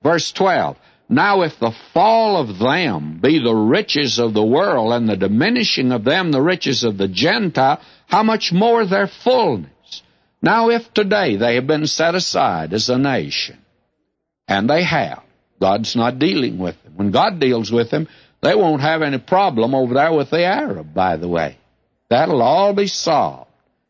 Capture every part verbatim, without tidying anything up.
Verse twelve, now if the fall of them be the riches of the world, and the diminishing of them the riches of the Gentile, how much more their fullness? Now if today they have been set aside as a nation, and they have, God's not dealing with them. When God deals with them, they won't have any problem over there with the Arab, by the way. That'll all be solved.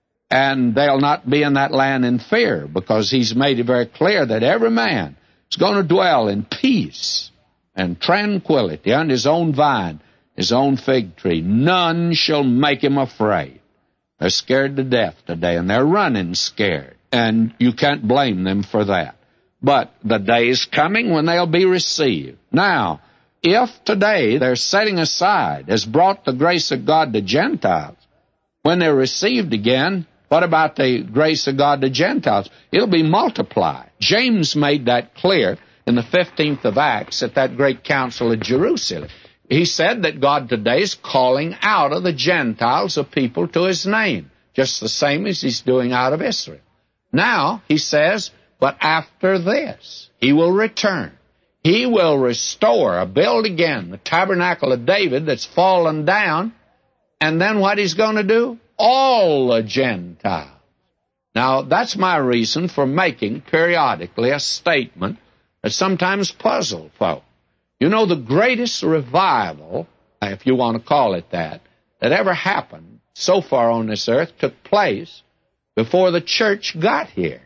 And they'll not be in that land in fear, because he's made it very clear that every man is going to dwell in peace and tranquility under his own vine, his own fig tree. None shall make him afraid. They're scared to death today, and they're running scared. And you can't blame them for that. But the day is coming when they'll be received. Now, if today their setting aside has brought the grace of God to Gentiles, when they're received again, what about the grace of God to Gentiles? It'll be multiplied. James made that clear in the fifteenth of Acts at that great council at Jerusalem. He said that God today is calling out of the Gentiles a people to his name, just the same as he's doing out of Israel. Now, he says, but after this, he will return. He will restore or build again the tabernacle of David that's fallen down. And then what he's going to do? All the Gentiles. Now, that's my reason for making periodically a statement that sometimes puzzles folk. You know, the greatest revival, if you want to call it that, that ever happened so far on this earth took place before the church got here.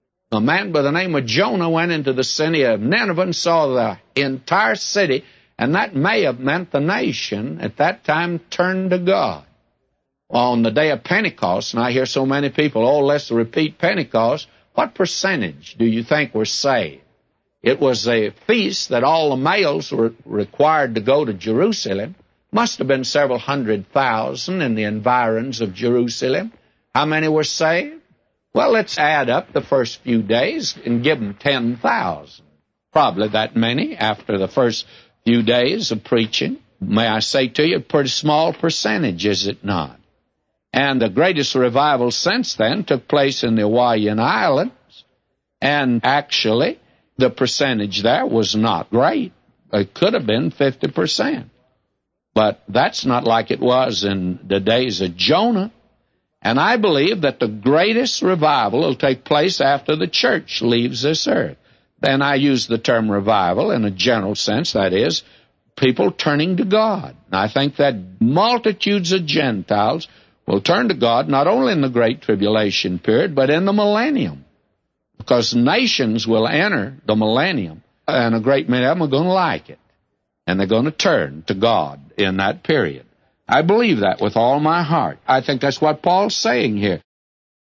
A man by the name of Jonah went into the city of Nineveh and saw the entire city, and that may have meant the nation at that time turned to God. Well, on the day of Pentecost, and I hear so many people, oh, let's repeat Pentecost, what percentage do you think were saved? It was a feast that all the males were required to go to Jerusalem. Must have been several hundred thousand in the environs of Jerusalem. How many were saved? Well, let's add up the first few days and give them ten thousand. Probably that many after the first few days of preaching. May I say to you, a pretty small percentage, is it not? And the greatest revival since then took place in the Hawaiian Islands. And actually, the percentage there was not great. It could have been fifty percent. But that's not like it was in the days of Jonah. And I believe that the greatest revival will take place after the church leaves this earth. Then I use the term revival in a general sense, that is, people turning to God. And I think that multitudes of Gentiles will turn to God not only in the Great Tribulation period, but in the millennium. Because nations will enter the millennium, and a great many of them are going to like it. And they're going to turn to God in that period. I believe that with all my heart. I think that's what Paul's saying here.